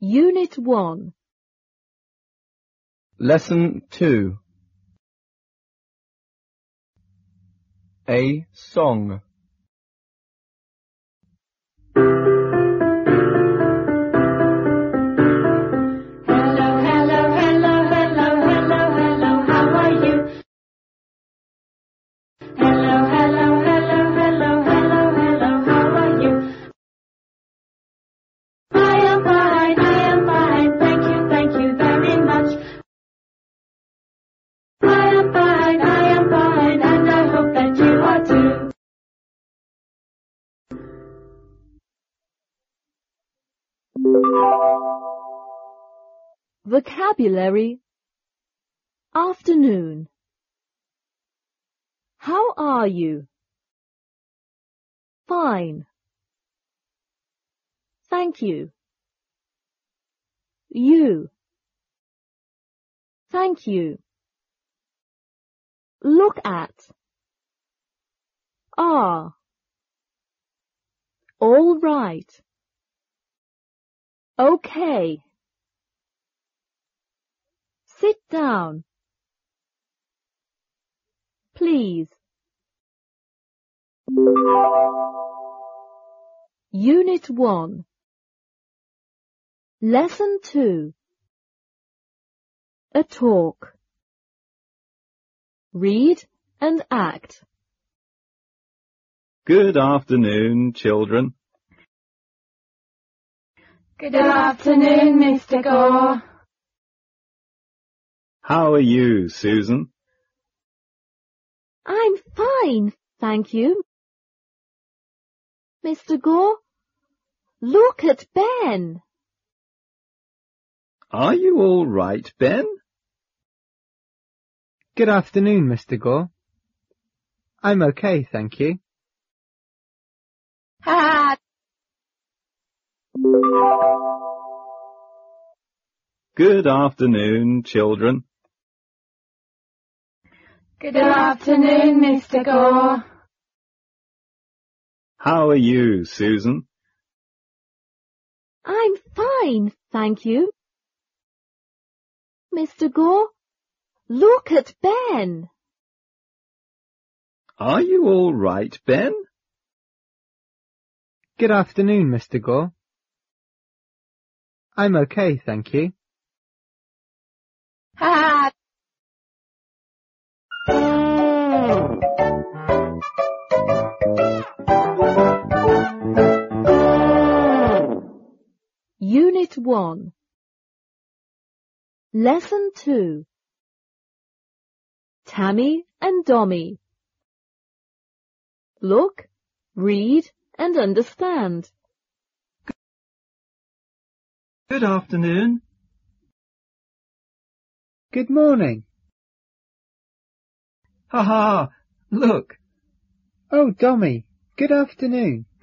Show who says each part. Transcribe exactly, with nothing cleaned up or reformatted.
Speaker 1: Unit one.
Speaker 2: Lesson two. A song.
Speaker 1: Vocabulary. Afternoon. How are you? Fine. Thank you. You. Thank you. Look at. Are. All right. Okay. Sit down. Please. Unit one. Lesson two. A talk. Read and act.
Speaker 2: Good afternoon, children.
Speaker 3: Good afternoon, Mister Gore.
Speaker 2: How are you, Susan?
Speaker 1: I'm fine, thank you. Mister Gore, look at Ben.
Speaker 2: Are you all right, Ben?
Speaker 4: Good afternoon, Mister Gore. I'm okay, thank you.
Speaker 3: Ha!
Speaker 2: Good afternoon, children.
Speaker 3: Good afternoon, Mister Gore.
Speaker 2: How are you, Susan?
Speaker 1: I'm fine, thank you. Mister Gore, look at Ben.
Speaker 2: Are you all right, Ben?
Speaker 4: Good afternoon, Mister Gore. I'm okay, thank you.
Speaker 3: Ha!
Speaker 1: Unit one. Lesson two. Tammy and Dommy. Look, read and understand.
Speaker 2: Good afternoon.
Speaker 4: Good morning.
Speaker 2: Ha ha! Look!
Speaker 4: Oh, Dommy, good afternoon.